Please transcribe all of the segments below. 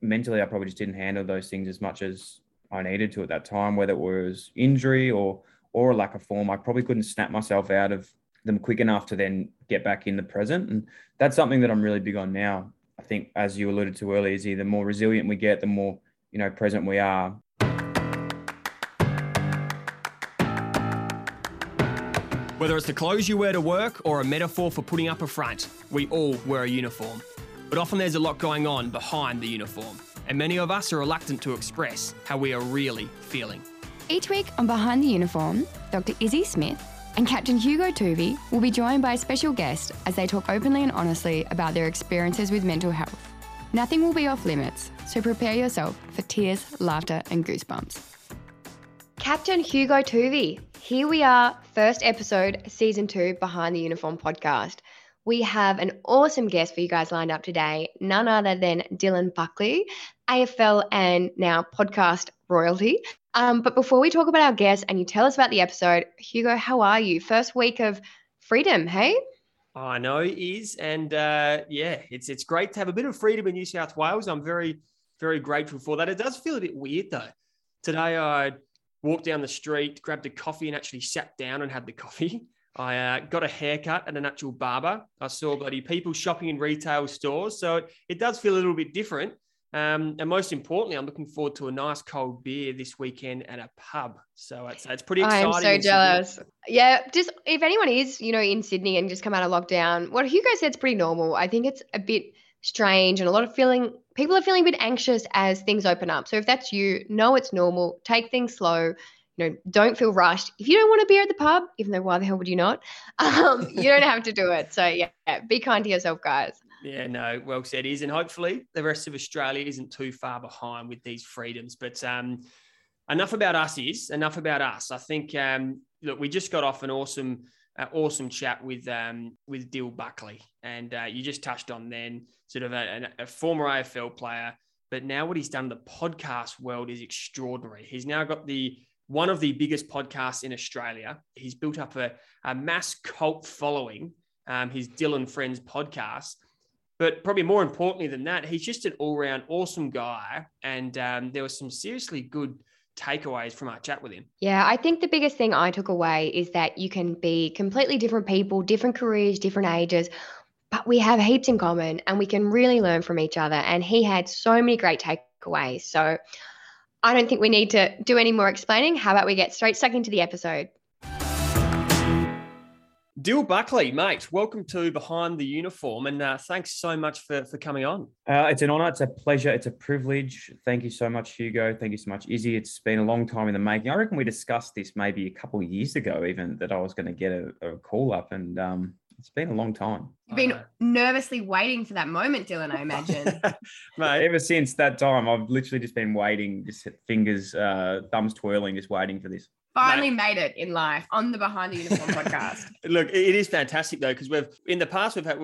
mentally, I probably just didn't handle those things as much as I needed to at that time, whether it was injury or a lack of form. I probably couldn't snap myself out of them quick enough to then get back in the present. And that's something that I'm really big on now. I think, as you alluded to earlier, Izzy, the more resilient we get, the more, present we are. Whether it's the clothes you wear to work or a metaphor for putting up a front, we all wear a uniform. But often there's a lot going on behind the uniform, and many of us are reluctant to express how we are really feeling. Each week on Behind the Uniform, Dr. Izzy Smith and Captain Hugo Tuvey will be joined by a special guest as they talk openly and honestly about their experiences with mental health. Nothing will be off limits, so prepare yourself for tears, laughter and goosebumps. Captain Hugo Tuvey, here we are, first episode, season 2, Behind the Uniform podcast. We have an awesome guest for you guys lined up today, none other than Dylan Buckley, AFL and now podcast royalty. But before we talk about our guest and you tell us about the episode, Hugo, how are you? First week of freedom, hey? I know it is. And it's great to have a bit of freedom in New South Wales. I'm very, very grateful for that. It does feel a bit weird though. Today I walked down the street, grabbed a coffee and actually sat down and had the coffee. I got a haircut at an actual barber. I saw bloody people shopping in retail stores. So it does feel a little bit different. And most importantly, I'm looking forward to a nice cold beer this weekend at a pub. So it's pretty exciting. I'm so jealous. Yeah, just if anyone is, in Sydney and just come out of lockdown, what Hugo said is pretty normal. I think it's a bit strange and people are feeling a bit anxious as things open up. So if that's you, know it's normal. Take things slow. Don't feel rushed. If you don't want a beer at the pub, even though why the hell would you not? You don't have to do it. So yeah, be kind to yourself, guys. Yeah, no, well said, Iz. And hopefully the rest of Australia isn't too far behind with these freedoms. But enough about us, Iz. Enough about us. I think, look, we just got off an awesome chat with Dill Buckley. And you just touched on then sort of a former AFL player. But now what he's done in the podcast world is extraordinary. He's now got one of the biggest podcasts in Australia. He's built up a mass cult following, his Dylan Friends podcast. But probably more importantly than that, he's just an all-round awesome guy. And there were some seriously good takeaways from our chat with him. Yeah, I think the biggest thing I took away is that you can be completely different people, different careers, different ages, but we have heaps in common and we can really learn from each other. And he had so many great takeaways. So I don't think we need to do any more explaining. How about we get stuck into the episode? Dill Buckley, mate, welcome to Behind the Uniform, and thanks so much for coming on. It's an honour. It's a pleasure. It's a privilege. Thank you so much, Hugo. Thank you so much, Izzy. It's been a long time in the making. I reckon we discussed this maybe a couple of years ago even, that I was going to get a call up, and it's been a long time. You've been nervously waiting for that moment, Dylan, I imagine. Mate, ever since that time, I've literally just been waiting, just fingers, thumbs twirling, just waiting for this. Finally made it in life on the Behind the Uniform podcast. Look, it is fantastic though, because in the past we've had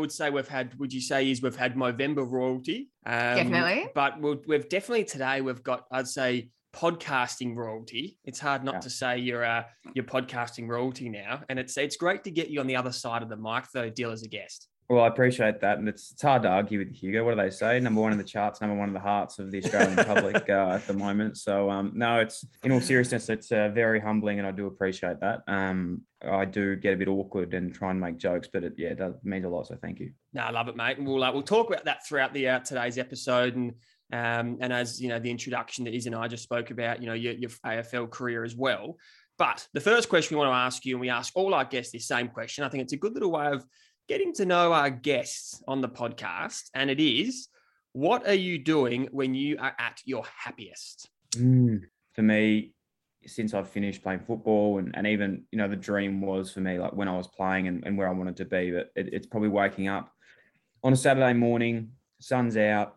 Movember royalty. Definitely. But we've definitely today we've got, I'd say, podcasting royalty. It's hard not to say you're podcasting royalty now. And it's great to get you on the other side of the mic though, Dill, as a guest. Well, I appreciate that. And it's hard to argue with Hugo. What do they say? Number one in the charts, number one in the hearts of the Australian public at the moment. So, no, it's in all seriousness, it's very humbling and I do appreciate that. I do get a bit awkward and try and make jokes, but it means a lot. So thank you. No, I love it, mate. And we'll talk about that throughout the today's episode. And as, the introduction that Iz and I just spoke about, your AFL career as well. But the first question we want to ask you, and we ask all our guests this same question, I think it's a good little way of getting to know our guests on the podcast. And it is, what are you doing when you are at your happiest? For me, since I've finished playing football and even, the dream was for me, like when I was playing and where I wanted to be, but it's probably waking up on a Saturday morning, sun's out.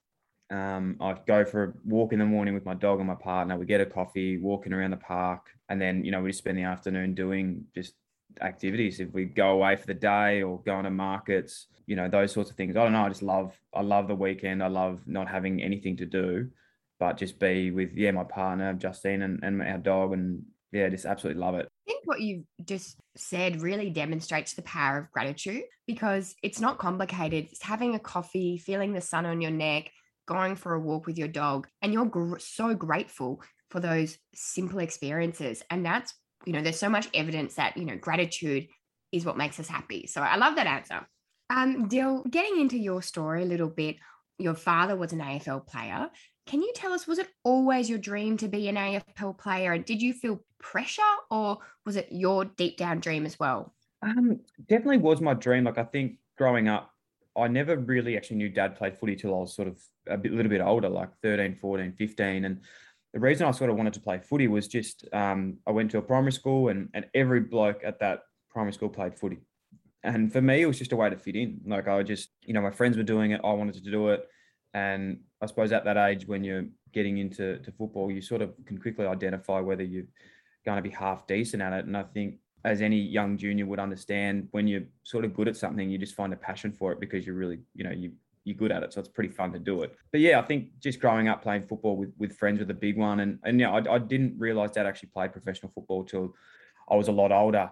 I go for a walk in the morning with my dog and my partner. We get a coffee, walking around the park. And then, we spend the afternoon doing just activities. If we go away for the day or go into markets, those sorts of things. I don't know. I love the weekend. I love not having anything to do, but just be with, my partner, Justine, and our dog. And just absolutely love it. I think what you've just said really demonstrates the power of gratitude, because it's not complicated. It's having a coffee, feeling the sun on your neck, going for a walk with your dog, and you're so grateful for those simple experiences. And that's, there's so much evidence that, gratitude is what makes us happy. So I love that answer. Dill, getting into your story a little bit, your father was an AFL player. Can you tell us, was it always your dream to be an AFL player? And did you feel pressure, or was it your deep down dream as well? Definitely was my dream. Like, I think growing up, I never really actually knew Dad played footy till I was sort of little bit older, like 13, 14, 15. And the reason I sort of wanted to play footy was just I went to a primary school and every bloke at that primary school played footy. And for me, it was just a way to fit in. Like, I just, my friends were doing it. I wanted to do it. And I suppose at that age, when you're getting into football, you sort of can quickly identify whether you're going to be half decent at it. And I think, as any young junior would understand, when you're sort of good at something, you just find a passion for it because you're really, you're good at it. So it's pretty fun to do it. But yeah, I think just growing up playing football with friends was a big one. And I didn't realise Dad actually played professional football till I was a lot older.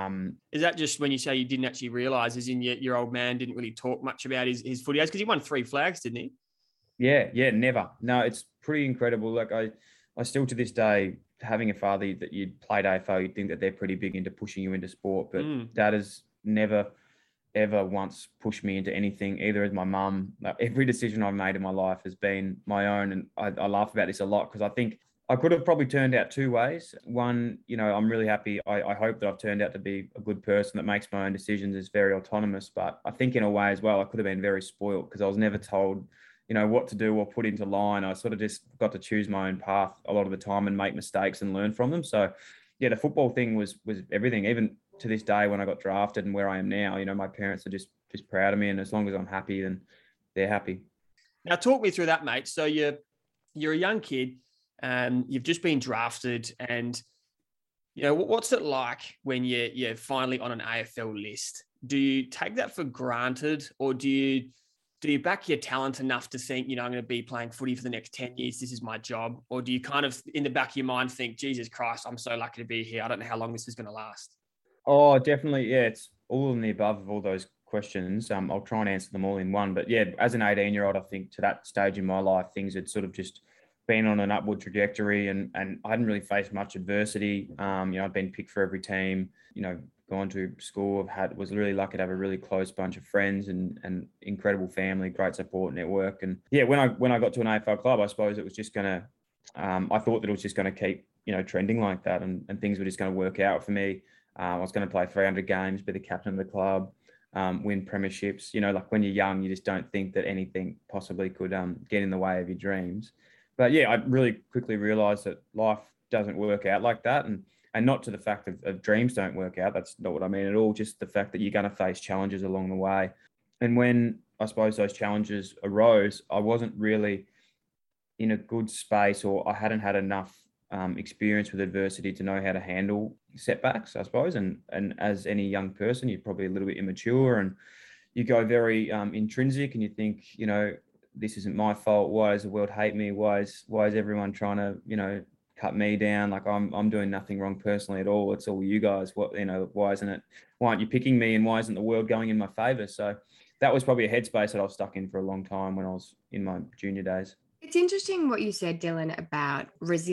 Is that just when you say you didn't actually realise, as in your old man didn't really talk much about his footy days? Because he won 3 flags, didn't he? Yeah, never. No, it's pretty incredible. Like, I still to this day, having a father that you played AFL, you'd think that they're pretty big into pushing you into sport, but Dad has never, ever once pushed me into anything, either as my mum. Like, every decision I've made in my life has been my own. And I laugh about this a lot because I think I could have probably turned out 2 ways. One, I'm really happy. I hope that I've turned out to be a good person that makes my own decisions, is very autonomous. But I think in a way as well, I could have been very spoiled because I was never told what to do or put into line. I sort of just got to choose my own path a lot of the time and make mistakes and learn from them. So yeah, the football thing was everything. Even to this day, when I got drafted and where I am now, my parents are just proud of me. And as long as I'm happy, then they're happy. Now talk me through that, mate. So you're a young kid, you've just been drafted, and what's it like when you're finally on an AFL list? Do you take that for granted, or do you back your talent enough to think, I'm going to be playing footy for the next 10 years, this is my job? Or do you kind of, in the back of your mind, think, Jesus Christ, I'm so lucky to be here, I don't know how long this is going to last? Oh, definitely. Yeah, it's all in the above of all those questions. I'll try and answer them all in one. But yeah, as an 18-year-old, I think to that stage in my life, things had sort of just been on an upward trajectory, and I hadn't really faced much adversity. I'd been picked for every team, gone to school, was really lucky to have a really close bunch of friends and incredible family, great support network. And yeah, when I got to an AFL club, I suppose it was just going to, I thought that it was just going to keep, trending like that, and things were just going to work out for me. I was going to play 300 games, be the captain of the club, win premierships. Like, when you're young, you just don't think that anything possibly could get in the way of your dreams. But yeah, I really quickly realised that life doesn't work out like that. And not to the fact of dreams don't work out. That's not what I mean at all. Just the fact that you're going to face challenges along the way. And when I suppose those challenges arose, I wasn't really in a good space, or I hadn't had enough experience with adversity to know how to handle setbacks, I suppose. And as any young person, you're probably a little bit immature, and you go very intrinsic, and you think, this isn't my fault. Why does the world hate me? Why is everyone trying to, cut me down? Like, I'm doing nothing wrong personally at all. It's all you guys. Why aren't you picking me, and why isn't the world going in my favor? So that was probably a headspace that I was stuck in for a long time when I was in my junior days. It's interesting what you said, Dylan, about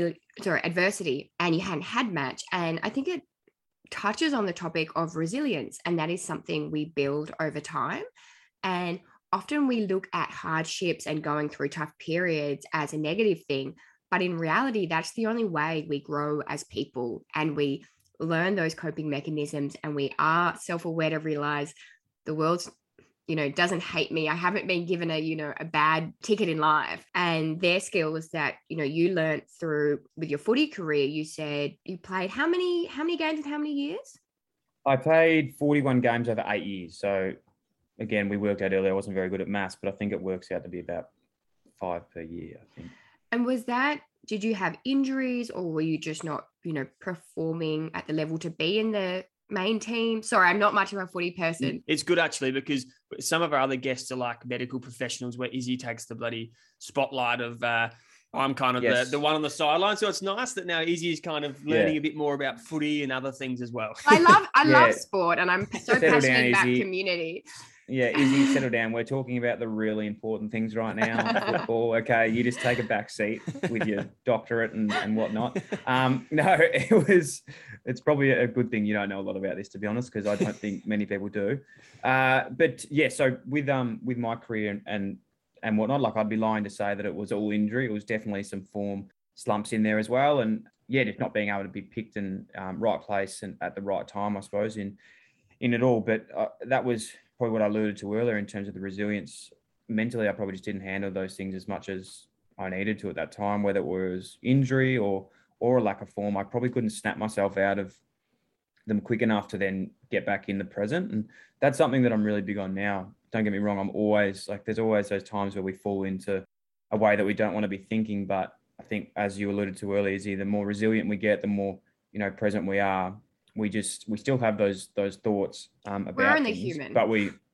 adversity, and you hadn't had much. And I think it touches on the topic of resilience, and that is something we build over time. And often we look at hardships and going through tough periods as a negative thing, but in reality, that's the only way we grow as people, and we learn those coping mechanisms, and we are self-aware to realize the world's, doesn't hate me. I haven't been given a bad ticket in life. And their skills that, you learned through with your footy career. You said you played how many games in how many years? I played 41 games over 8 years. So again, we worked out earlier, I wasn't very good at maths, but I think it works out to be about 5 per year, I think. And did you have injuries, or were you just not, performing at the level to be in the main team? Sorry, I'm not much of a footy person. It's good actually, because some of our other guests are like medical professionals, where Izzy takes the bloody spotlight of I'm kind of the one on the sideline. So it's nice that now Izzy is kind of learning a bit more about footy and other things as well. I love sport, and I'm so passionate about community. Yeah, Izzy, settle down. We're talking about the really important things right now. Football. Okay, you just take a back seat with your doctorate and whatnot. No, it's probably a good thing you don't know a lot about this, to be honest, because I don't think many people do. But yeah, so with my career and whatnot, like I'd be lying to say that it was all injury. It was definitely some form slumps in there as well. And yeah, just not being able to be picked in right place and at the right time, I suppose, in it all. But that was probably what I alluded to earlier in terms of the resilience. Mentally, I probably just didn't handle those things as much as I needed to at that time, whether it was injury or a lack of form. I probably couldn't snap myself out of them quick enough to then get back in the present. And that's something that I'm really big on now. Don't get me wrong. I'm always like, there's always those times where we fall into a way that we don't want to be thinking. But I think, as you alluded to earlier, Izzy, the more resilient we get, the more, present we are. We still have those thoughts about we're only things, human, but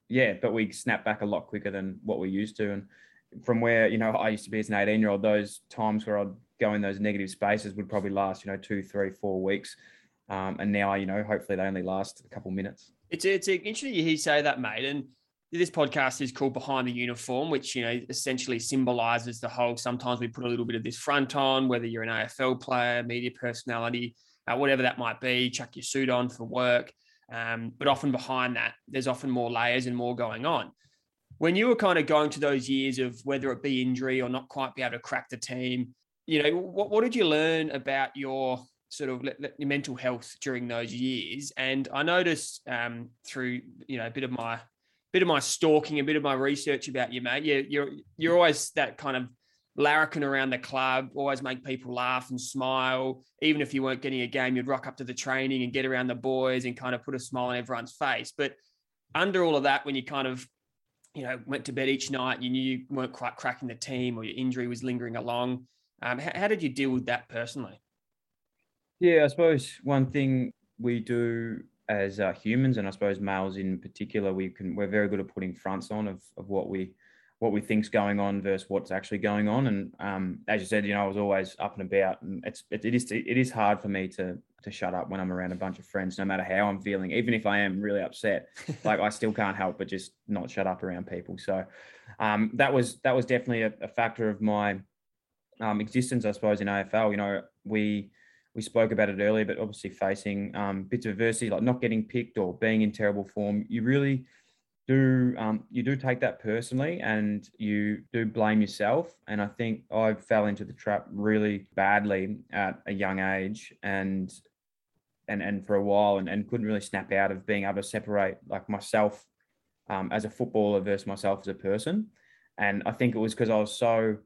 we snap back a lot quicker than what we used to. And from where I used to be as an 18-year-old, those times where I'd go in those negative spaces would probably last 2, 3, 4 weeks, and now hopefully they only last a couple minutes. It's interesting to hear you say that, mate. And this podcast is called Behind the Uniform, which essentially symbolizes the whole. Sometimes we put a little bit of this front on, whether you're an AFL player, media personality, whatever that might be, chuck your suit on for work. But often behind that, there's often more layers and more going on. When you were kind of going to those years of whether it be injury or not quite be able to crack the team, what did you learn about your sort of your mental health during those years? And I noticed through a bit of my stalking, a bit of my research about you, mate, you're always that kind of larrikin around the club, always make people laugh and smile. Even if you weren't getting a game, you'd rock up to the training and get around the boys and kind of put a smile on everyone's face. But under all of that, when you kind of, went to bed each night, you knew you weren't quite cracking the team or your injury was lingering along. How did you deal with that personally? Yeah, I suppose one thing we do as humans, and I suppose males in particular, we're very good at putting fronts on of what we think's going on versus what's actually going on. And as you said, I was always up and about, and it is hard for me to shut up when I'm around a bunch of friends, no matter how I'm feeling. Even if I am really upset, like I still can't help but just not shut up around people. So that was definitely a factor of my existence, I suppose, in AFL. We spoke about it earlier, but obviously facing bits of adversity, like not getting picked or being in terrible form, you really do take that personally, and you do blame yourself. And I think I fell into the trap really badly at a young age, and for a while, and couldn't really snap out of being able to separate like myself as a footballer versus myself as a person. And I think it was because I was so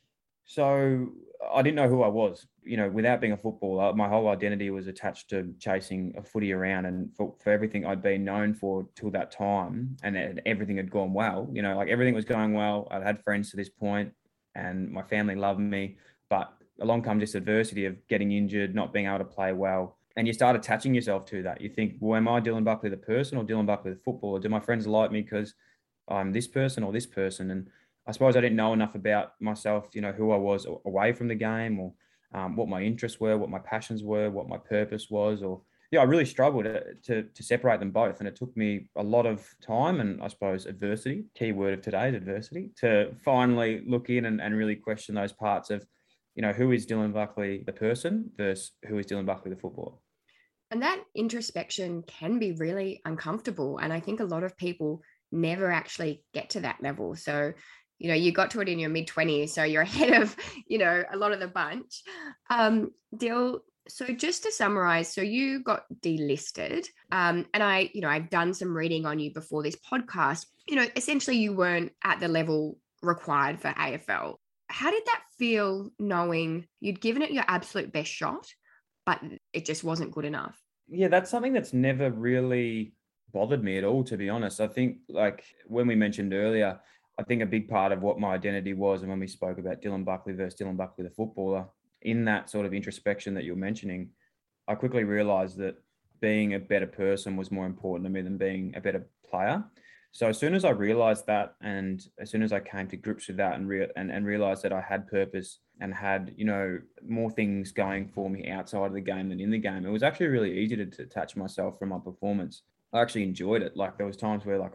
I didn't know who I was. Without being a footballer, my whole identity was attached to chasing a footy around, and for everything I'd been known for till that time, and everything had gone well. Like everything was going well. I'd had friends to this point, and my family loved me. But along comes this adversity of getting injured, not being able to play well, and you start attaching yourself to that. You think, well, am I Dylan Buckley the person or Dylan Buckley the footballer? Do my friends like me because I'm this person or this person? And I suppose I didn't know enough about myself, who I was away from the game, or what my interests were, what my passions were, what my purpose was, I really struggled to separate them both. And it took me a lot of time and I suppose adversity, key word of today is adversity, to finally look in and really question those parts of, who is Dylan Buckley the person versus who is Dylan Buckley the footballer. And that introspection can be really uncomfortable. And I think a lot of people never actually get to that level. So, you got to it in your mid-20s, so you're ahead of, a lot of the bunch. Dill, so just to summarize, so you got delisted, and I've done some reading on you before this podcast. Essentially you weren't at the level required for AFL. How did that feel, knowing you'd given it your absolute best shot, but it just wasn't good enough? Yeah, that's something that's never really bothered me at all, to be honest. I think, like when we mentioned earlier, I think a big part of what my identity was, and when we spoke about Dylan Buckley versus Dylan Buckley the footballer, in that sort of introspection that you're mentioning, I quickly realised that being a better person was more important to me than being a better player. So as soon as I realised that, and as soon as I came to grips with that and realised that I had purpose and had, more things going for me outside of the game than in the game, it was actually really easy to detach myself from my performance. I actually enjoyed it. Like there was times where like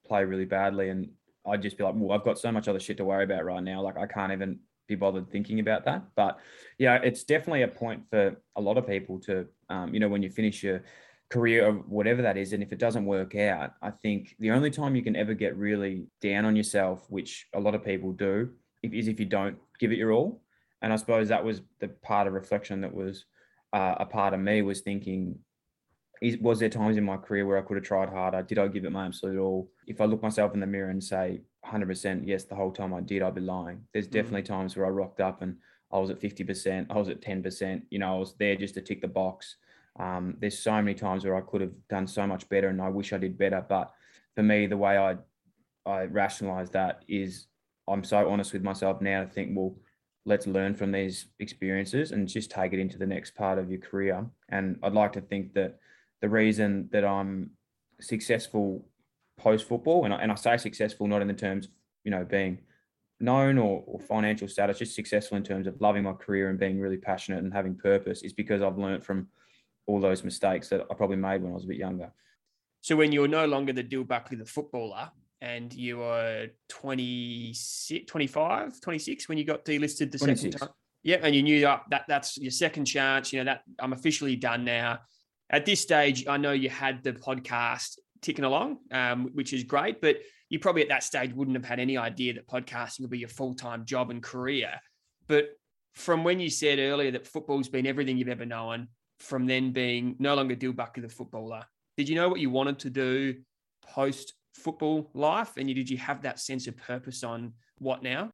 play really badly, and I'd just be like, well, I've got so much other shit to worry about right now. Like, I can't even be bothered thinking about that. But yeah, it's definitely a point for a lot of people to, when you finish your career or whatever that is, and if it doesn't work out, I think the only time you can ever get really down on yourself, which a lot of people do, is if you don't give it your all. And I suppose that was the part of reflection that was a part of me, was thinking, was there times in my career where I could have tried harder? Did I give it my absolute all? If I look myself in the mirror and say 100% yes, the whole time I did, I'd be lying. There's definitely times where I rocked up and I was at 50%, I was at 10%, I was there just to tick the box. There's so many times where I could have done so much better and I wish I did better. But for me, the way I rationalize that is, I'm so honest with myself now to think, well, let's learn from these experiences and just take it into the next part of your career. And I'd like to think that the reason that I'm successful post-football, and I say successful not in the terms of, being known or financial status, just successful in terms of loving my career and being really passionate and having purpose, is because I've learned from all those mistakes that I probably made when I was a bit younger. So when you're no longer the Dill Buckley, the footballer, and you were 26, 25, 26 when you got delisted the 26. Second time. Yeah, and you knew that's your second chance, that I'm officially done now. At this stage, I know you had the podcast ticking along, which is great, but you probably at that stage wouldn't have had any idea that podcasting would be your full-time job and career. But from when you said earlier that football's been everything you've ever known, from then being no longer Dill Buckley the footballer, did you know what you wanted to do post-football life? And did you have that sense of purpose on what now?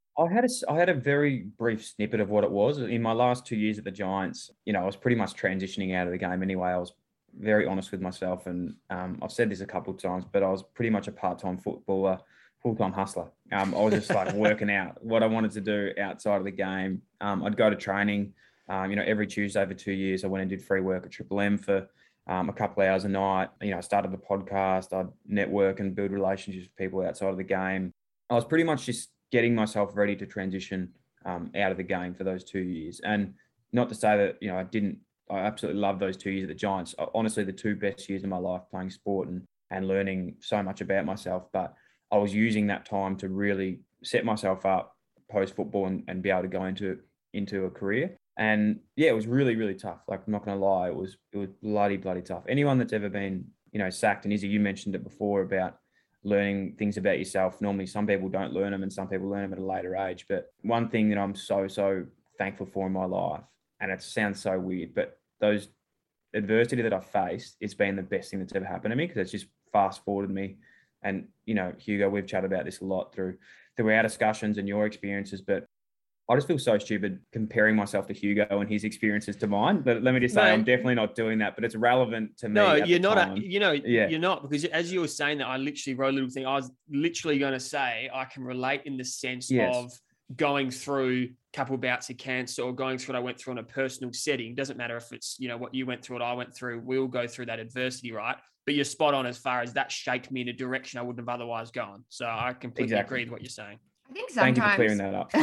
I had a very brief snippet of what it was. In my last 2 years at the Giants, I was pretty much transitioning out of the game anyway. I was very honest with myself, and I've said this a couple of times, but I was pretty much a part-time footballer, full-time hustler. I was just like working out what I wanted to do outside of the game. I'd go to training, every Tuesday for 2 years. I went and did free work at Triple M for a couple of hours a night. I started the podcast. I'd network and build relationships with people outside of the game. I was pretty much just getting myself ready to transition out of the game for those 2 years. And not to say that, I absolutely love those 2 years at the Giants. Honestly, the two best years of my life playing sport and learning so much about myself. But I was using that time to really set myself up post-football and be able to go into a career. And yeah, it was really, really tough. Like, I'm not going to lie, it was bloody, bloody tough. Anyone that's ever been, sacked, and Izzy, you mentioned it before about learning things about yourself. Normally, some people don't learn them and some people learn them at a later age. But one thing that I'm so, so thankful for in my life, and it sounds so weird, but those adversity that I've faced, it's been the best thing that's ever happened to me, because it's just fast forwarded me. And, Hugo, we've chatted about this a lot through our discussions and your experiences, but I just feel so stupid comparing myself to Hugo and his experiences to mine. But let me just say, I'm definitely not doing that, but it's relevant to me. No, you're not. You're not, because as you were saying that, I literally wrote a little thing. I was literally going to say, I can relate in the sense of going through a couple of bouts of cancer or going through what I went through in a personal setting. Doesn't matter if it's, what you went through, what I went through, we'll go through that adversity, right? But you're spot on as far as that shaped me in a direction I wouldn't have otherwise gone. So I completely agree with what you're saying. I think sometimes, thank you for clearing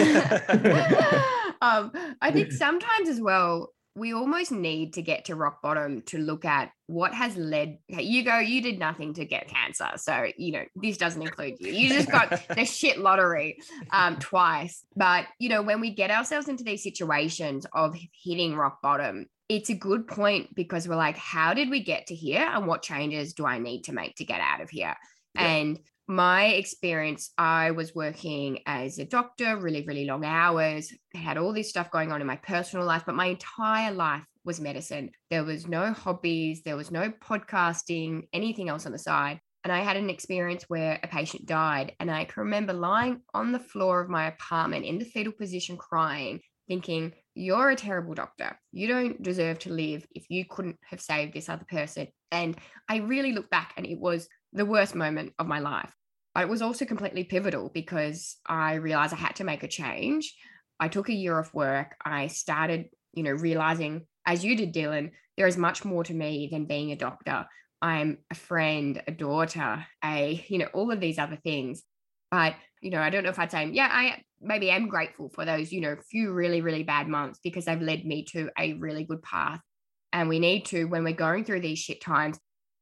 that up. I think sometimes as well, we almost need to get to rock bottom to look at what has led. You did nothing to get cancer. So, this doesn't include you. You just got the shit lottery twice. But, when we get ourselves into these situations of hitting rock bottom, it's a good point, because we're like, how did we get to here? And what changes do I need to make to get out of here? Yeah. And my experience, I was working as a doctor, really, really long hours. I had all this stuff going on in my personal life, but my entire life was medicine. There was no hobbies. There was no podcasting, anything else on the side. And I had an experience where a patient died. And I can remember lying on the floor of my apartment in the fetal position crying, thinking, you're a terrible doctor. You don't deserve to live if you couldn't have saved this other person. And I really look back, and it was the worst moment of my life. But it was also completely pivotal, because I realized I had to make a change. I took a year off work. I started, realizing, as you did, Dylan, there is much more to me than being a doctor. I'm a friend, a daughter, all of these other things. But, I don't know if I'd say, I maybe am grateful for those, few really, really bad months, because they've led me to a really good path. And we need to, when we're going through these shit times,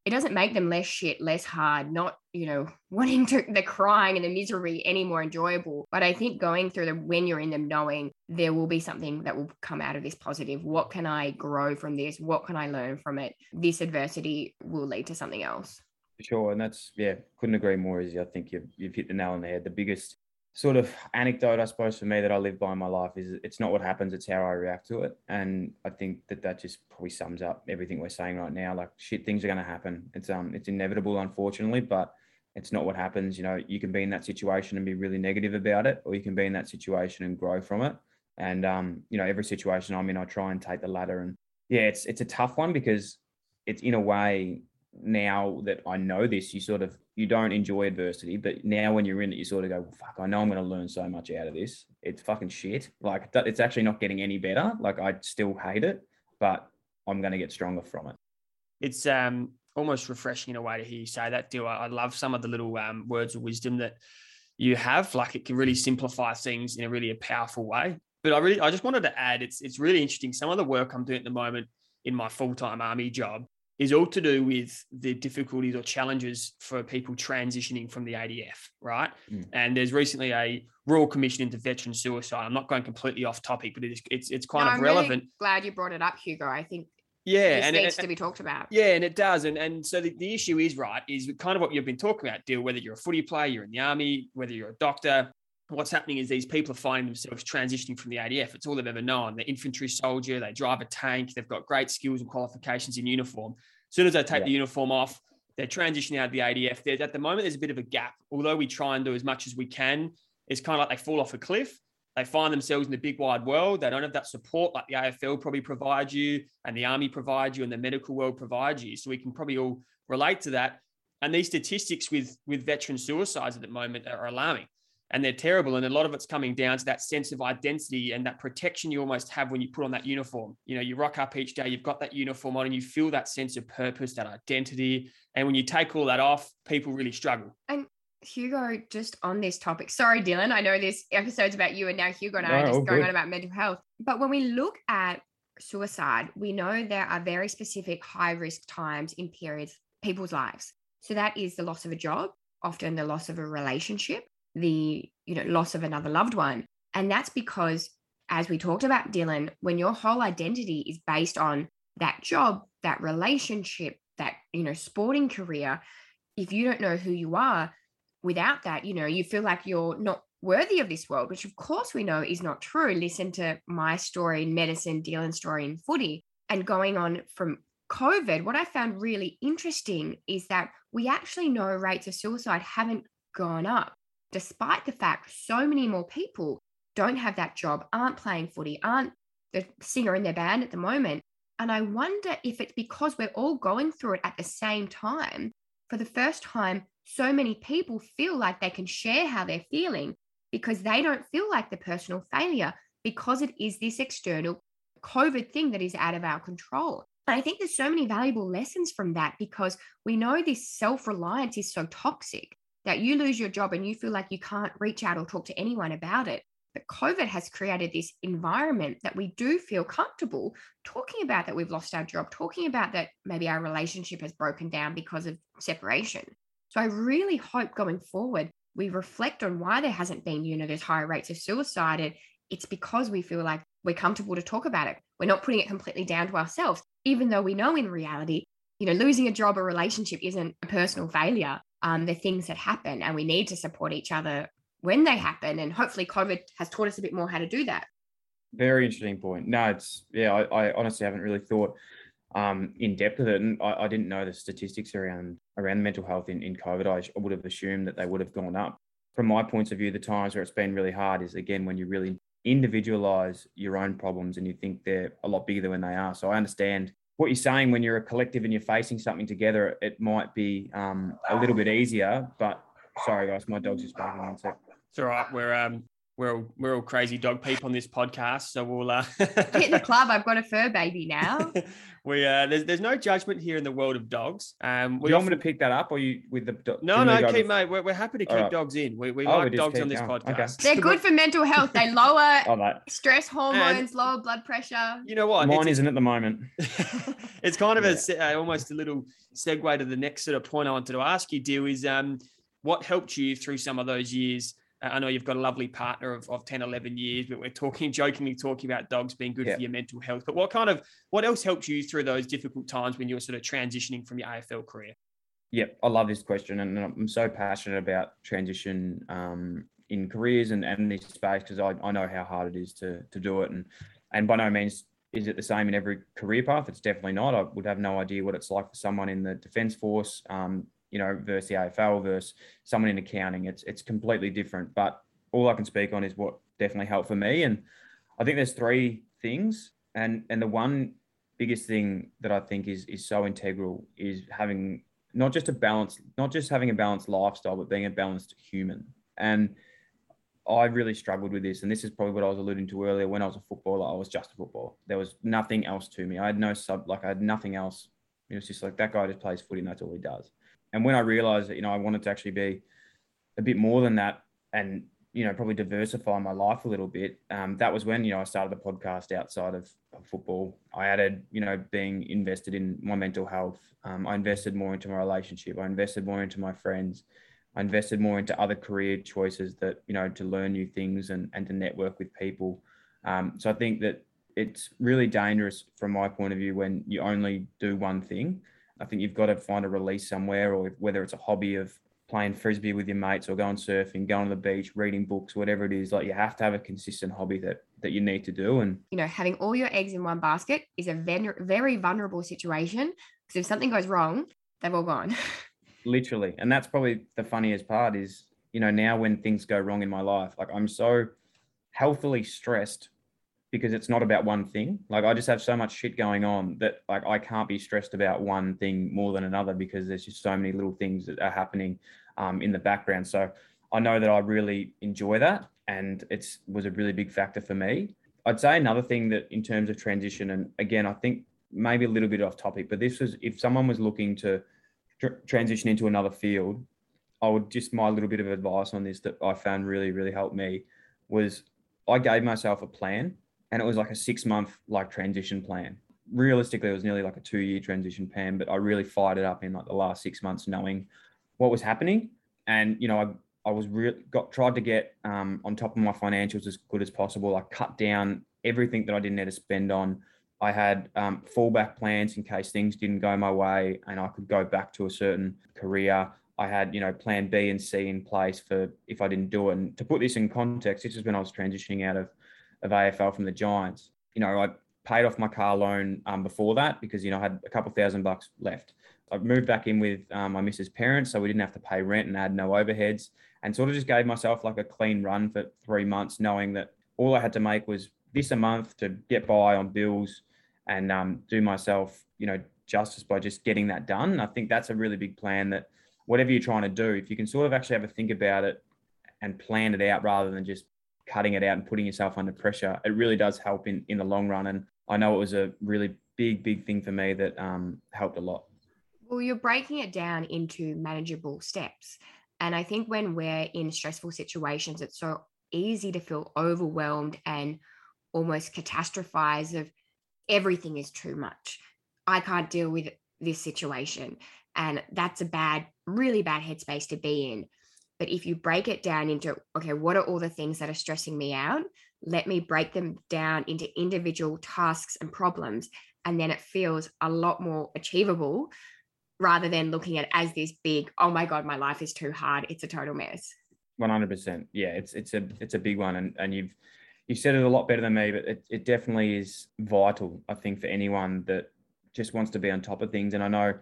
it doesn't make them less shit, less hard, not, wanting the crying and the misery any more enjoyable. But I think going through when you're in them, knowing there will be something that will come out of this positive. What can I grow from this? What can I learn from it? This adversity will lead to something else. For sure. And that's, couldn't agree more, Izzy. I think you've hit the nail on the head. The biggest sort of anecdote, I suppose, for me that I live by in my life is it's not what happens, it's how I react to it. And I think that just probably sums up everything we're saying right now. Like, shit, things are going to happen. It's inevitable, unfortunately, but it's not what happens. You can be in that situation and be really negative about it, or you can be in that situation and grow from it. And, every situation I'm in, I try and take the latter. And it's a tough one because it's, in a way, now that I know this, you don't enjoy adversity, but now when you're in it, you sort of go, well, fuck, I know I'm going to learn so much out of this. It's fucking shit. Like, it's actually not getting any better. Like, I still hate it, but I'm going to get stronger from it. It's almost refreshing in a way to hear you say that, Dil. I love some of the little words of wisdom that you have. Like, it can really simplify things in a really powerful way. But I just wanted to add, it's really interesting. Some of the work I'm doing at the moment in my full-time army job is all to do with the difficulties or challenges for people transitioning from the ADF, right? And there's recently a Royal Commission into Veteran Suicide. I'm not going completely off topic, but it's kind of relevant. I'm really glad you brought it up, Hugo. I think this needs to be talked about. Yeah, and it does. And so the issue is kind of what you've been talking about, Dil, whether you're a footy player, you're in the army, whether you're a doctor. What's happening is these people are finding themselves transitioning from the ADF. It's all they've ever known. They're infantry soldier, they drive a tank, they've got great skills and qualifications in uniform. As soon as they take the uniform off, they're transitioning out of the ADF. At the moment, there's a bit of a gap. Although we try and do as much as we can, it's kind of like they fall off a cliff. They find themselves in the big wide world. They don't have that support like the AFL probably provides you, and the army provides you, and the medical world provides you. So we can probably all relate to that. And these statistics with veteran suicides at the moment are alarming. And they're terrible. And a lot of it's coming down to that sense of identity and that protection you almost have when you put on that uniform. You rock up each day, you've got that uniform on and you feel that sense of purpose, that identity. And when you take all that off, people really struggle. And Hugo, just on this topic, sorry, Dylan, I know this episode's about you and now Hugo and I are just going on about mental health. But when we look at suicide, we know there are very specific high-risk times in periods, people's lives. So that is the loss of a job, often the loss of a relationship, the loss of another loved one. And that's because, as we talked about, Dylan, when your whole identity is based on that job, that relationship, that sporting career, if you don't know who you are without that, you feel like you're not worthy of this world, which of course we know is not true. Listen to my story in medicine, Dylan's story in footy. And going on from COVID, what I found really interesting is that we actually know rates of suicide haven't gone up, despite the fact so many more people don't have that job, aren't playing footy, aren't the singer in their band at the moment. And I wonder if it's because we're all going through it at the same time. For the first time, so many people feel like they can share how they're feeling because they don't feel like the personal failure, because it is this external COVID thing that is out of our control. And I think there's so many valuable lessons from that, because we know this self-reliance is so toxic that you lose your job and you feel like you can't reach out or talk to anyone about it. But COVID has created this environment that we do feel comfortable talking about, that we've lost our job, talking about that maybe our relationship has broken down because of separation. So I really hope going forward, we reflect on why there hasn't been, those higher rates of suicide. And it's because we feel like we're comfortable to talk about it. We're not putting it completely down to ourselves, even though we know in reality, losing a job or relationship isn't a personal failure. They're things that happen, and we need to support each other when they happen. And hopefully COVID has taught us a bit more how to do that. Very interesting point. No, I honestly haven't really thought in depth of it. And I didn't know the statistics around mental health in COVID. I would have assumed that they would have gone up. From my point of view, the times where it's been really hard is, again, when you really individualize your own problems and you think they're a lot bigger than they are. So I understand what you're saying. When you're a collective and you're facing something together, it might be a little bit easier. But sorry, guys, my dog's just barking. One sec. It's all right. we're all crazy dog people on this podcast, so we'll Hit the club. I've got a fur baby now. There's no judgment here in the world of dogs. Do you want me to pick that up, or you with the No, keep, mate. We're happy to keep dogs in. We like dogs on this podcast. Okay. They're good for mental health. They lower stress hormones, lower blood pressure. You know what? Mine isn't at the moment. It's kind of almost a little segue to the next sort of point I wanted to ask you, Dill, is what helped you through some of those years? I know you've got a lovely partner of 10, 11 years, but we're jokingly talking about dogs being good for your mental health. But what else helped you through those difficult times when you were sort of transitioning from your AFL career? Yeah, I love this question. And I'm so passionate about transition in careers and this space, because I know how hard it is to do it. And by no means is it the same in every career path. It's definitely not. I would have no idea what it's like for someone in the Defence Force, versus the AFL versus someone in accounting. It's completely different. But all I can speak on is what definitely helped for me. And I think there's three things. And the one biggest thing that I think is so integral is having not just having a balanced lifestyle, but being a balanced human. And I really struggled with this. And this is probably what I was alluding to earlier. When I was a footballer, I was just a footballer. There was nothing else to me. I had I had nothing else. It was just like, that guy just plays footy and that's all he does. And when I realized that, I wanted to actually be a bit more than that and, probably diversify my life a little bit, that was when, I started the podcast outside of football. I added, being invested in my mental health. I invested more into my relationship. I invested more into my friends. I invested more into other career choices that, to learn new things and to network with people. So I think that it's really dangerous from my point of view when you only do one thing. I think you've got to find a release somewhere, or whether it's a hobby of playing frisbee with your mates or going surfing, going to the beach, reading books, whatever it is. Like, you have to have a consistent hobby that you need to do. And, having all your eggs in one basket is a very vulnerable situation, because if something goes wrong, they've all gone. Literally. And that's probably the funniest part is, now when things go wrong in my life, like, I'm so healthily stressed because it's not about one thing. Like, I just have so much shit going on that, like, I can't be stressed about one thing more than another, because there's just so many little things that are happening in the background. So I know that I really enjoy that, and it was a really big factor for me. I'd say another thing that, in terms of transition, and again, I think maybe a little bit off topic, but this was, if someone was looking to transition into another field, my little bit of advice on this that I found really, really helped me was, I gave myself a plan. And it was like a 6-month transition plan. Realistically, it was nearly like a 2-year transition plan, but I really fired it up in like the last 6 months, knowing what was happening. And, I was tried to get on top of my financials as good as possible. I cut down everything that I didn't need to spend on. I had fallback plans in case things didn't go my way and I could go back to a certain career. I had, plan B and C in place for if I didn't do it. And to put this in context, this is when I was transitioning out of AFL from the Giants. I paid off my car loan before that, because, I had a couple $1,000 left. I moved back in with my missus' parents, so we didn't have to pay rent and I had no overheads, and sort of just gave myself like a clean run for 3 months, knowing that all I had to make was this a month to get by on bills and do myself, justice by just getting that done. I think that's a really big plan, that whatever you're trying to do, if you can sort of actually have a think about it and plan it out rather than just cutting it out and putting yourself under pressure, it really does help in the long run. And I know it was a really big thing for me that helped a lot. Well, you're breaking it down into manageable steps. And I think when we're in stressful situations, it's so easy to feel overwhelmed and almost catastrophize of everything is too much. I can't deal with this situation. And that's really bad headspace to be in. But if you break it down into, okay, what are all the things that are stressing me out? Let me break them down into individual tasks and problems. And then it feels a lot more achievable, rather than looking at it as this big, oh my God, my life is too hard. It's a total mess. 100%. Yeah, it's a big one. And you've said it a lot better than me, but it definitely is vital, I think, for anyone that just wants to be on top of things. And I know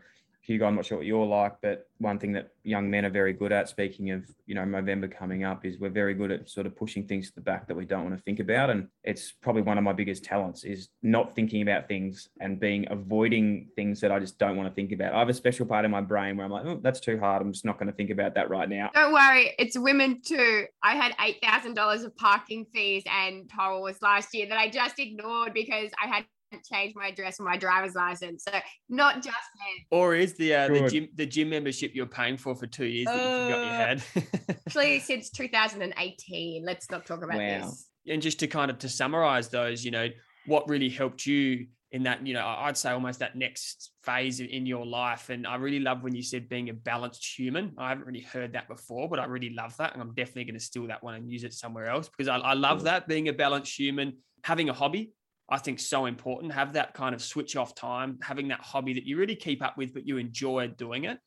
Hugo, I'm not sure what you're like, but one thing that young men are very good at, speaking of, November coming up, is we're very good at sort of pushing things to the back that we don't want to think about. And it's probably one of my biggest talents is not thinking about things and avoiding things that I just don't want to think about. I have a special part in my brain where I'm like, oh, that's too hard. I'm just not going to think about that right now. Don't worry. It's women too. I had $8,000 of parking fees and tolls last year that I just ignored because I had change my address on my driver's license. So not just men. Or is the gym membership you're paying for 2 years that you forgot you had? Actually, since 2018. Let's not talk about this. And just to summarize those, what really helped you in that, I'd say almost that next phase in your life. And I really love when you said being a balanced human. I haven't really heard that before, but I really love that. And I'm definitely going to steal that one and use it somewhere else because I love that, being a balanced human, having a hobby. I think so important. Have that kind of switch off time, having that hobby that you really keep up with, but you enjoy doing it.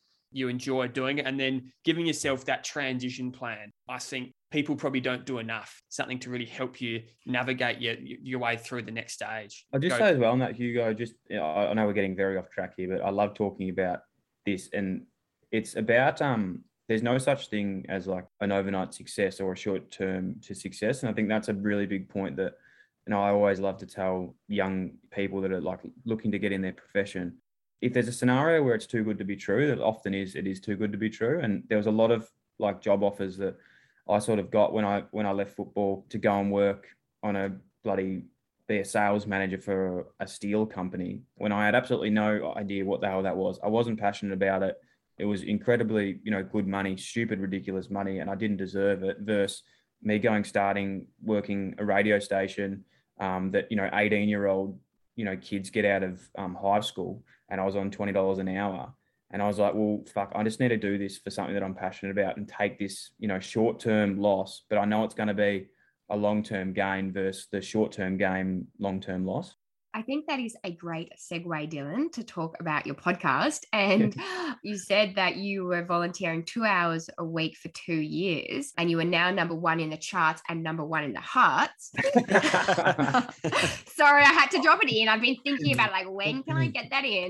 And then giving yourself that transition plan. I think people probably don't do enough, something to really help you navigate your way through the next stage. I'll just say as well on that, Hugo, I know we're getting very off track here, but I love talking about this. And it's about, there's no such thing as like an overnight success or a short term to success. And I think that's a really big point that, I always love to tell young people that are like looking to get in their profession, if there's a scenario where it's too good to be true, that often it is too good to be true. And there was a lot of like job offers that I sort of got when I left football to go and work on be a sales manager for a steel company when I had absolutely no idea what the hell that was. I wasn't passionate about it. It was incredibly, good money, stupid, ridiculous money, and I didn't deserve it versus me starting working a radio station that 18-year-old kids get out of high school, and I was on $20 an hour, and I was like, well, fuck, I just need to do this for something that I'm passionate about and take this short-term loss, but I know it's going to be a long-term gain versus the short-term gain, long-term loss. I think that is a great segue, Dylan, to talk about your podcast. And you said that you were volunteering 2 hours a week for 2 years, and you are now number one in the charts and number one in the hearts. Sorry, I had to drop it in. I've been thinking about like, when can I get that in?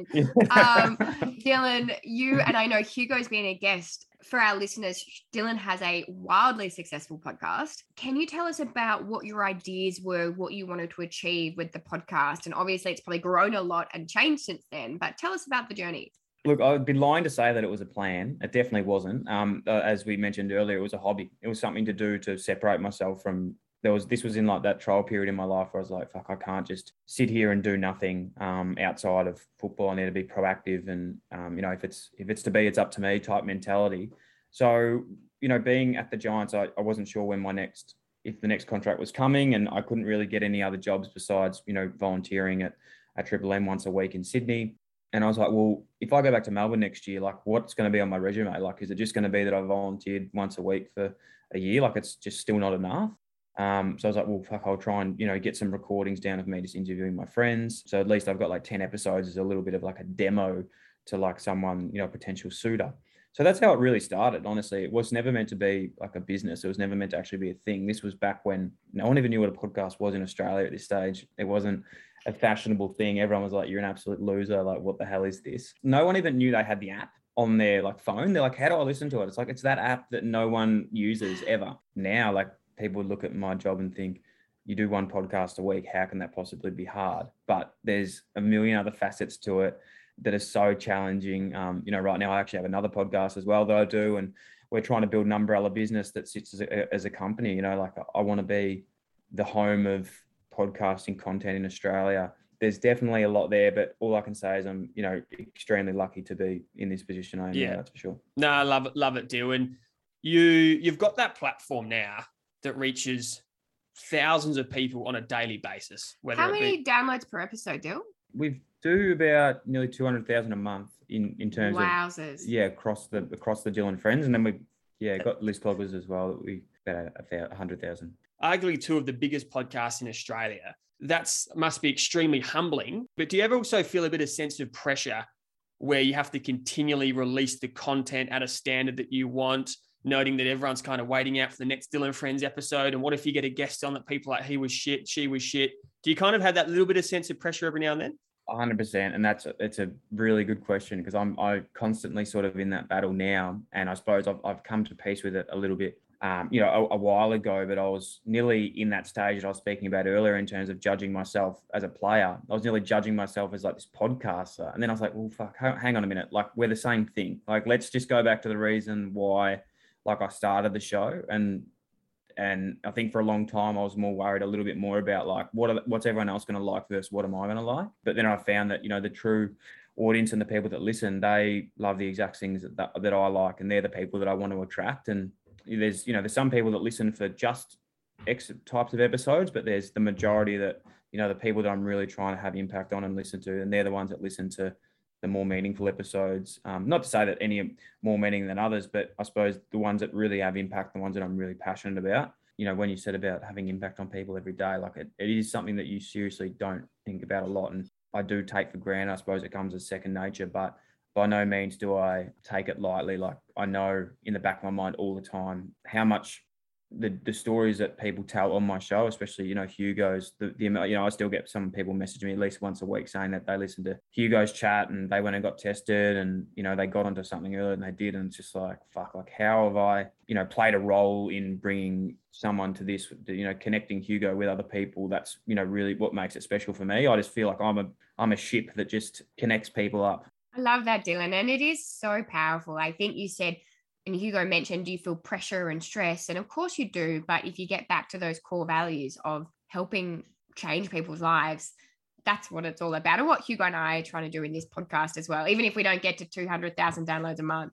Dylan, you and I know Hugo's been a guest. For our listeners, Dylan has a wildly successful podcast. Can you tell us about what your ideas were, what you wanted to achieve with the podcast? And obviously it's probably grown a lot and changed since then, but tell us about the journey. Look, I would be lying to say that it was a plan. It definitely wasn't. As we mentioned earlier, it was a hobby. It was something to do to separate myself from this was in like that trial period in my life where I was like, fuck, I can't just sit here and do nothing outside of football. I need to be proactive, and if it's to be, it's up to me type mentality. So being at the Giants, I wasn't sure if the next contract was coming, and I couldn't really get any other jobs besides volunteering at Triple M once a week in Sydney. And I was like, well, if I go back to Melbourne next year, like, what's going to be on my resume? Like, is it just going to be that I volunteered once a week for a year? Like, it's just still not enough. So I was like, well, fuck, I'll try and, get some recordings down of me just interviewing my friends. So at least I've got like 10 episodes as a little bit of like a demo to like someone, a potential suitor. So that's how it really started. Honestly, it was never meant to be like a business. It was never meant to actually be a thing. This was back when no one even knew what a podcast was in Australia at this stage. It wasn't a fashionable thing. Everyone was like, you're an absolute loser. Like, what the hell is this? No one even knew they had the app on their like phone. They're like, how do I listen to it? It's like, it's that app that no one uses ever. Now, like, people would look at my job and think, you do one podcast a week, how can that possibly be hard? But there's a million other facets to it that are so challenging. Right now I actually have another podcast as well that I do, and we're trying to build an umbrella business that sits as a company. Like, I want to be the home of podcasting content in Australia. There's definitely a lot there, but all I can say is I'm, extremely lucky to be in this position I am. Yeah, that's for sure. No, I love it, Dylan. You've got that platform now that reaches thousands of people on a daily basis. How many downloads per episode, Dylan? We do about nearly 200,000 a month in terms Wowzers. of across the Dylan Friends, and then we got list cloggers as well. We about 100,000. Arguably two of the biggest podcasts in Australia. Must be extremely humbling. But do you ever also feel a bit of sense of pressure where you have to continually release the content at a standard that you want, noting that everyone's kind of waiting out for the next Dylan Friends episode? And what if you get a guest on that people like, he was shit, she was shit? Do you kind of have that little bit of sense of pressure every now and then? 100%, and it's a really good question, because I constantly sort of in that battle now, and I suppose I've come to peace with it a little bit. A while ago, but I was nearly in that stage that I was speaking about earlier in terms of judging myself as a player. I was nearly judging myself as like this podcaster, and then I was like, well, fuck, hang on a minute, like we're the same thing. Like let's just go back to the reason why, like I started the show, and I think for a long time I was more worried a little bit more about like what's everyone else going to like versus what am I going to like. But then I found that the true audience and the people that listen, they love the exact things that I like, and they're the people that I want to attract. And there's some people that listen for just X types of episodes, but there's the majority that, the people that I'm really trying to have impact on and listen to, and they're the ones that listen to the more meaningful episodes. Not to say that any are more meaning than others, but I suppose the ones that really have impact, the ones that I'm really passionate about. When you said about having impact on people every day, like it is something that you seriously don't think about a lot. And I do take for granted. I suppose it comes as second nature, but by no means do I take it lightly. Like I know in the back of my mind all the time how much the stories that people tell on my show, especially, Hugo's, the amount, I still get some people message me at least once a week saying that they listened to Hugo's chat and they went and got tested and, they got onto something earlier than they did. And it's just like, fuck, like how have I, played a role in bringing someone to this, connecting Hugo with other people. That's, really what makes it special for me. I just feel like I'm a ship that just connects people up. I love that, Dylan. And it is so powerful. I think you said, and Hugo mentioned, do you feel pressure and stress? And of course you do. But if you get back to those core values of helping change people's lives, that's what it's all about. And what Hugo and I are trying to do in this podcast as well, even if we don't get to 200,000 downloads a month.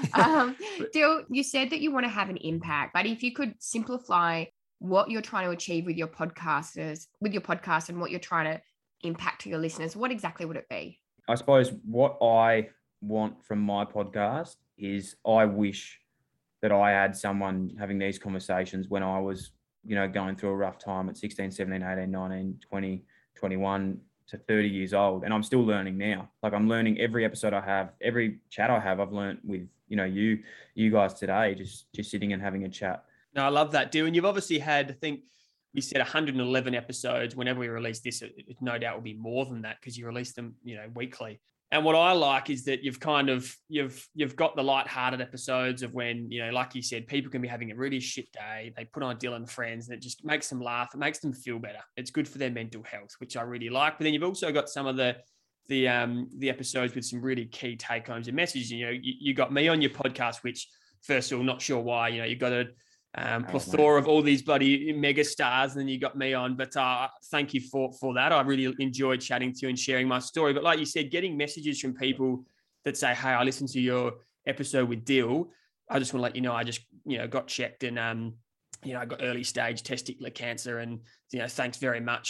Dill, you said that you want to have an impact, but if you could simplify what you're trying to achieve with your podcast and what you're trying to impact to your listeners, what exactly would it be? I suppose what I want from my podcast is I wish that I had someone having these conversations when I was, going through a rough time at 16, 17, 18, 19, 20, 21 to 30 years old. And I'm still learning now. Like I'm learning every episode I have, every chat I have, I've learned with, you guys today, just sitting and having a chat. No, I love that, Dill. And you've obviously had, I think, we said 111 episodes. Whenever we release this, it no doubt will be more than that because you release them, weekly. And what I like is that you've got the lighthearted episodes of when, like you said, people can be having a really shit day. They put on Dylan Friends and it just makes them laugh. It makes them feel better. It's good for their mental health, which I really like. But then you've also got some of the episodes with some really key take homes and messages. You got me on your podcast, which first of all, not sure why, you've got a plethora of all these bloody mega stars, and then you got me on. But thank you for that. I really enjoyed chatting to you and sharing my story. But like you said, getting messages from people that say, hey, I listened to your episode with Dill. I just want to let you know, I just, got checked and, I got early stage testicular cancer and, thanks very much.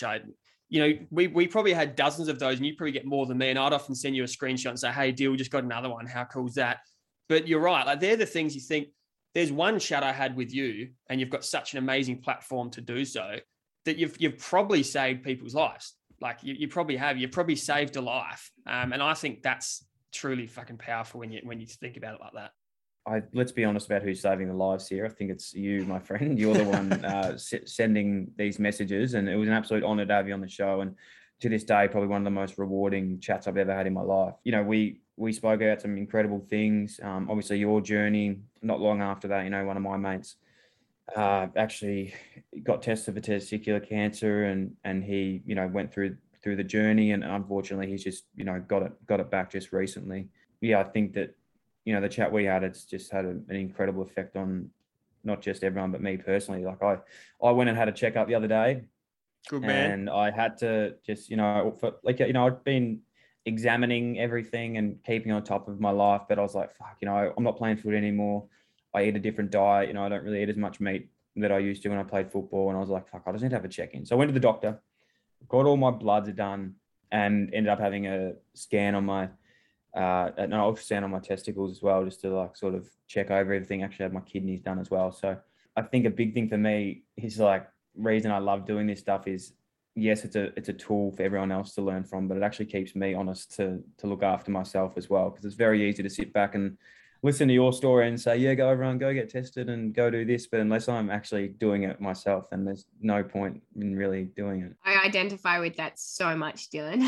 We probably had dozens of those and you probably get more than me. And I'd often send you a screenshot and say, hey, Dill, just got another one. How cool is that? But you're right. Like they're the things you think. There's one chat I had with you and you've got such an amazing platform to do so that you've probably saved people's lives. Like you probably have, you've probably saved a life. And I think that's truly fucking powerful when you think about it like that. Let's be honest about who's saving the lives here. I think it's you, my friend. You're the one sending these messages, and it was an absolute honor to have you on the show. And to this day, probably one of the most rewarding chats I've ever had in my life. We spoke about some incredible things. Obviously, your journey. Not long after that, one of my mates actually got tested for testicular cancer, and he, went through the journey, and unfortunately, he's just, got it back just recently. Yeah, I think that, the chat we had, it's just had an incredible effect on not just everyone, but me personally. Like I went and had a checkup the other day. Good man. And I had to just, I'd been examining everything and keeping on top of my life, but I was like, fuck, I'm not playing foot anymore. I eat a different diet. I don't really eat as much meat that I used to when I played football. And I was like, fuck, I just need to have a check-in. So I went to the doctor, got all my bloods done, and ended up having a scan on my, an ultrasound on my testicles as well, just to sort of check over everything. Actually had my kidneys done as well. So I think a big thing for me is reason I love doing this stuff is, yes, it's a tool for everyone else to learn from, but it actually keeps me honest to look after myself as well. Because it's very easy to sit back and listen to your story and say, yeah, go everyone, go get tested and go do this. But unless I'm actually doing it myself, then there's no point in really doing it. I identify with that so much, Dylan.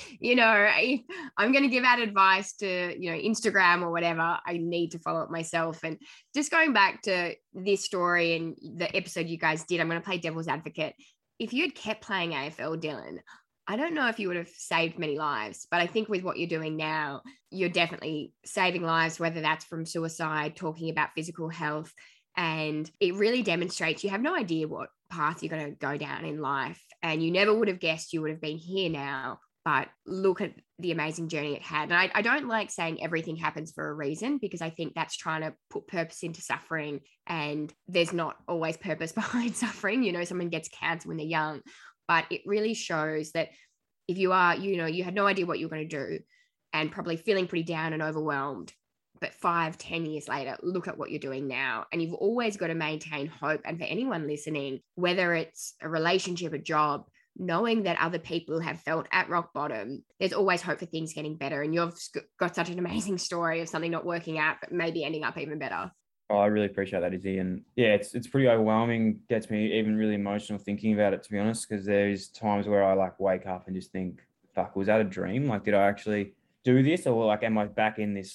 I'm going to give out advice to, Instagram or whatever. I need to follow it myself. And just going back to this story and the episode you guys did, I'm going to play devil's advocate. If you had kept playing AFL, Dylan, I don't know if you would have saved many lives, but I think with what you're doing now, you're definitely saving lives, whether that's from suicide, talking about physical health. And it really demonstrates you have no idea what path you're going to go down in life. And you never would have guessed you would have been here now. But look at the amazing journey it had. And I don't like saying everything happens for a reason, because I think that's trying to put purpose into suffering. And there's not always purpose behind suffering. Someone gets cancer when they're young. But it really shows that if you are, you had no idea what you were going to do and probably feeling pretty down and overwhelmed, but 5-10 years later, look at what you're doing now. And you've always got to maintain hope. And for anyone listening, whether it's a relationship, a job, knowing that other people have felt at rock bottom, there's always hope for things getting better. And you've got such an amazing story of something not working out, but maybe ending up even better. Oh, I really appreciate that, Izzy. And yeah, it's pretty overwhelming. Gets me even really emotional thinking about it, to be honest, because there's times where I wake up and just think, fuck, was that a dream? Did I actually do this? Or am I back in this,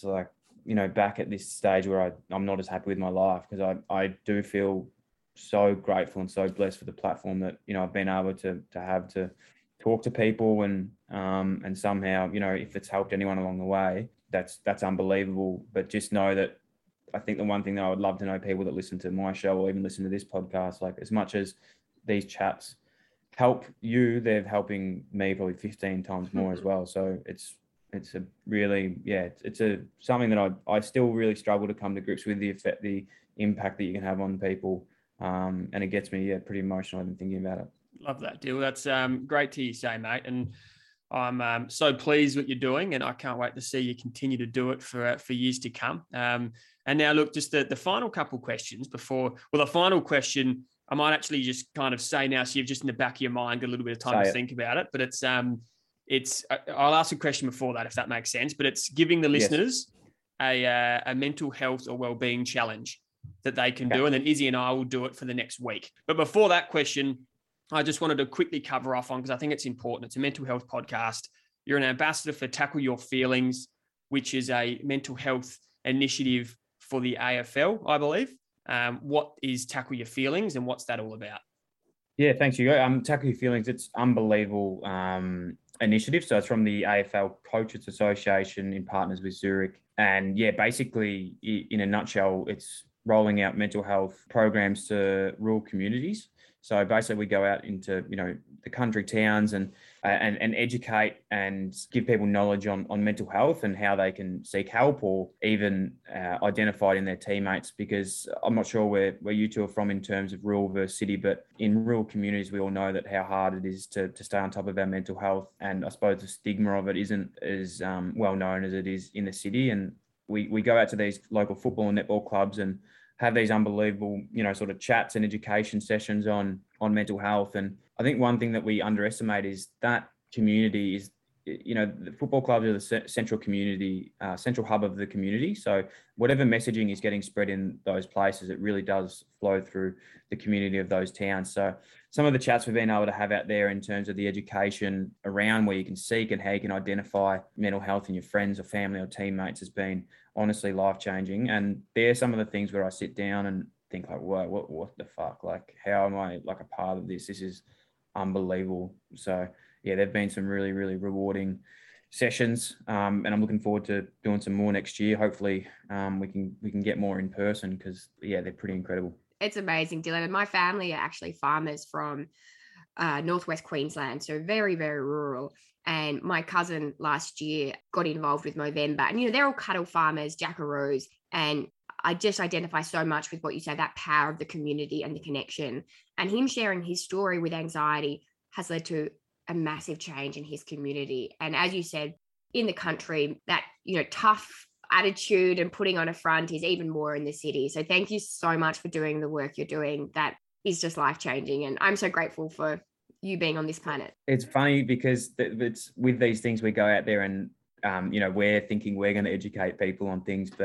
back at this stage where I'm not as happy with my life? Because I do feel so grateful and so blessed for the platform that, I've been able to have to talk to people and somehow, if it's helped anyone along the way, that's unbelievable. But just know that I think the one thing that I would love to know people that listen to my show or even listen to this podcast, as much as these chats help you, they're helping me probably 15 times more as well. So it's a really, it's something that I still really struggle to come to grips with, the impact that you can have on people. And it gets me, pretty emotional even thinking about it. Love that, Dill. That's great to hear you say, mate. And I'm so pleased what you're doing, and I can't wait to see you continue to do it for years to come. And now, look, just the final couple questions before. Well, the final question I might actually just kind of say now, so you've just in the back of your mind got a little bit of time to think about it. But it's I'll ask a question before that, if that makes sense. But it's giving the listeners a mental health or wellbeing challenge that they can do, and then Izzy and I will do it for the next week. But before that question, I just wanted to quickly cover off on, because I think it's important. It's a mental health podcast. You're an ambassador for Tackle Your Feelings, which is a mental health initiative for the AFL, I believe. What is Tackle Your Feelings and what's that all about? Yeah, thanks, Hugo. Tackle Your Feelings, it's unbelievable initiative. So it's from the AFL Coaches Association in partners with Zurich. And basically, in a nutshell, it's rolling out mental health programs to rural communities. So basically, we go out into the country towns and educate and give people knowledge on mental health and how they can seek help, or even identify it in their teammates. Because I'm not sure where you two are from in terms of rural versus city, but in rural communities, we all know that how hard it is to stay on top of our mental health. And I suppose the stigma of it isn't as well known as it is in the city. And we go out to these local football and netball clubs and have these unbelievable, sort of chats and education sessions on mental health. And I think one thing that we underestimate is that community is, the football clubs are the central community, central hub of the community. So whatever messaging is getting spread in those places, it really does flow through the community of those towns. So some of the chats we've been able to have out there in terms of the education around where you can seek and how you can identify mental health in your friends or family or teammates has been honestly life-changing. And there's some of the things where I sit down and think whoa, what the fuck? How am I a part of this? This is unbelievable. So there've been some really, really rewarding sessions. And I'm looking forward to doing some more next year. Hopefully we can get more in person, because they're pretty incredible. It's amazing, Dylan. And my family are actually farmers from northwest Queensland, so very, very rural. And my cousin last year got involved with Movember. And, they're all cattle farmers, jackaroos. And I just identify so much with what you say, that power of the community and the connection. And him sharing his story with anxiety has led to a massive change in his community. And as you said, in the country, that, tough attitude and putting on a front is even more in the city. So thank you so much for doing the work you're doing. That is just life-changing. And I'm so grateful for you being on this planet. It's funny because it's with these things, we go out there and, we're thinking we're going to educate people on things, but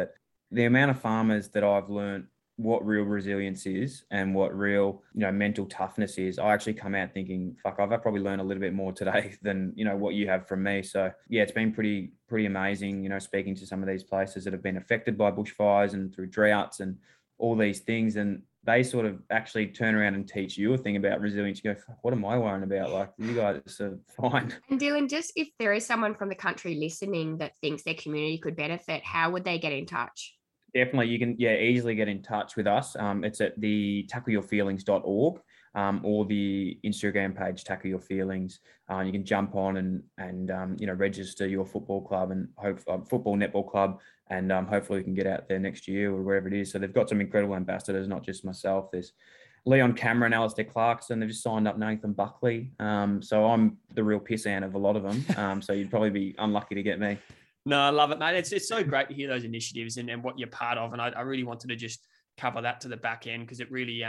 the amount of farmers that I've learned what real resilience is and what real, mental toughness is, I actually come out thinking, fuck, I've probably learned a little bit more today than, what you have from me. So yeah, it's been pretty amazing, speaking to some of these places that have been affected by bushfires and through droughts and all these things. And they sort of actually turn around and teach you a thing about resilience. You go, what am I worrying about? Like, you guys are fine. And Dylan, just if there is someone from the country listening that thinks their community could benefit, how would they get in touch? Definitely. You can, easily get in touch with us. It's at the tackleyourfeelings.org or the Instagram page, Tackle Your Feelings. You can jump on and register your football club and football netball club. And hopefully we can get out there next year or wherever it is. So they've got some incredible ambassadors, not just myself. There's Leon Cameron, Alistair Clarkson. They've just signed up Nathan Buckley. So I'm the real pissant of a lot of them. So you'd probably be unlucky to get me. No, I love it, mate. It's so great to hear those initiatives and what you're part of. And I really wanted to just cover that to the back end because it really,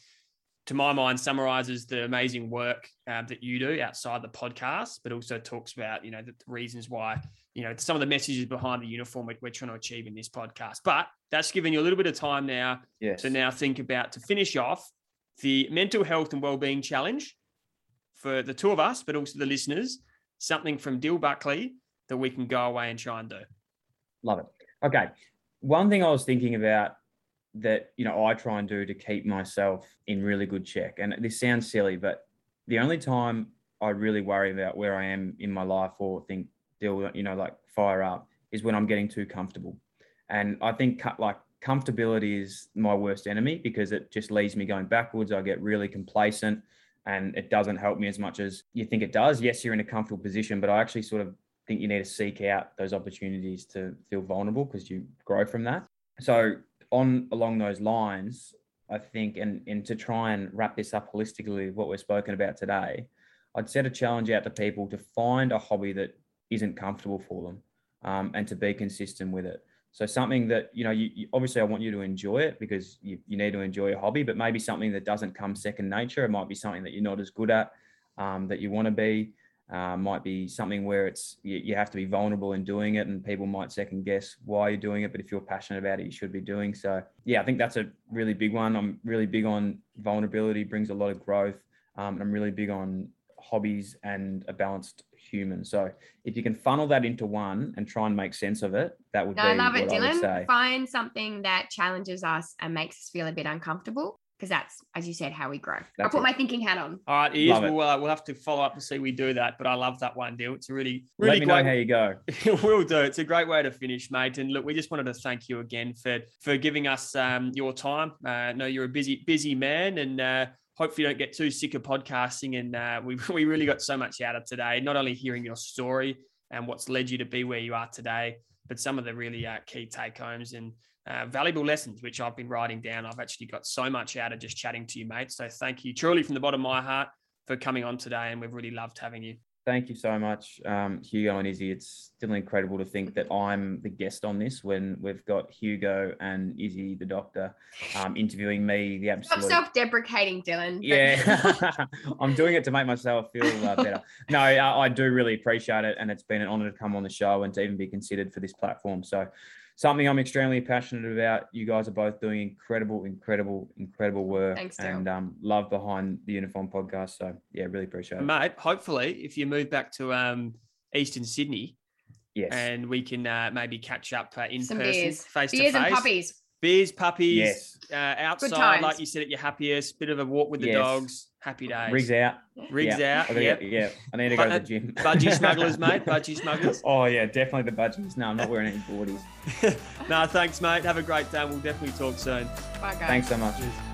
to my mind, summarizes the amazing work that you do outside the podcast, but also talks about, the reasons why, some of the messages behind the uniform we're trying to achieve in this podcast. But that's given you a little bit of time now to now think about, to finish off, the mental health and wellbeing challenge for the two of us, but also the listeners, something from Dill Buckley that we can go away and try and do. Love it. Okay. One thing I was thinking about that, I try and do to keep myself in really good check. And this sounds silly, but the only time I really worry about where I am in my life or think, like fire up, is when I'm getting too comfortable. And I think comfortability is my worst enemy because it just leaves me going backwards. I get really complacent and it doesn't help me as much as you think it does. Yes, you're in a comfortable position, but I actually sort of think you need to seek out those opportunities to feel vulnerable because you grow from that. So along those lines, I think, and to try and wrap this up holistically with what we're spoken about today, I'd set a challenge out to people to find a hobby that isn't comfortable for them and to be consistent with it. So something that, you obviously I want you to enjoy it because you need to enjoy your hobby, but maybe something that doesn't come second nature. It might be something that you're not as good at that you want to be. Might be something where it's you have to be vulnerable in doing it and people might second guess why you're doing it, but if you're passionate about it, you should be doing so. Yeah, I think that's a really big one. I'm really big on vulnerability, brings a lot of growth. I'm really big on hobbies and a balanced human. So if you can funnel that into one and try and make sense of it, that would be I love it, what I would say. Dylan. Find something that challenges us and makes us feel a bit uncomfortable. Because that's, as you said, how we grow. I'll put my thinking hat on. All right, we'll have to follow up to see we do that. But I love that one, Dill. It's a really Let me know how you go. We'll do. It's a great way to finish, mate. And look, we just wanted to thank you again for giving us your time. I know you're a busy man, and hopefully you don't get too sick of podcasting. And we really got so much out of today. Not only hearing your story and what's led you to be where you are today, but some of the really key take homes and valuable lessons, which I've been writing down. I've actually got so much out of just chatting to you, mate. So thank you truly from the bottom of my heart for coming on today. And we've really loved having you. Thank you so much, Hugo and Izzy. It's still incredible to think that I'm the guest on this when we've got Hugo and Izzy, the doctor, interviewing me. The absolute self-deprecating, Dylan. Yeah, I'm doing it to make myself feel better. No, I do really appreciate it, and it's been an honour to come on the show and to even be considered for this platform. So, something I'm extremely passionate about. You guys are both doing incredible work. Thanks, Dylan. And love behind the Uniform podcast. So yeah, really appreciate it. Mate, hopefully if you move back to Eastern Sydney, yes, and we can maybe catch up in some person, beers. face to Beers face. and puppies. Beers, puppies, yes. Outside, like you said, at your happiest, bit of a walk with the dogs, happy days. Rigs out. Yeah. I need to go to the gym. Budgie smugglers, mate. Budgie smugglers. Oh, yeah, definitely the budgies. No, I'm not wearing any boardies. No, thanks, mate. Have a great day. We'll definitely talk soon. Bye, guys. Thanks so much. Cheers.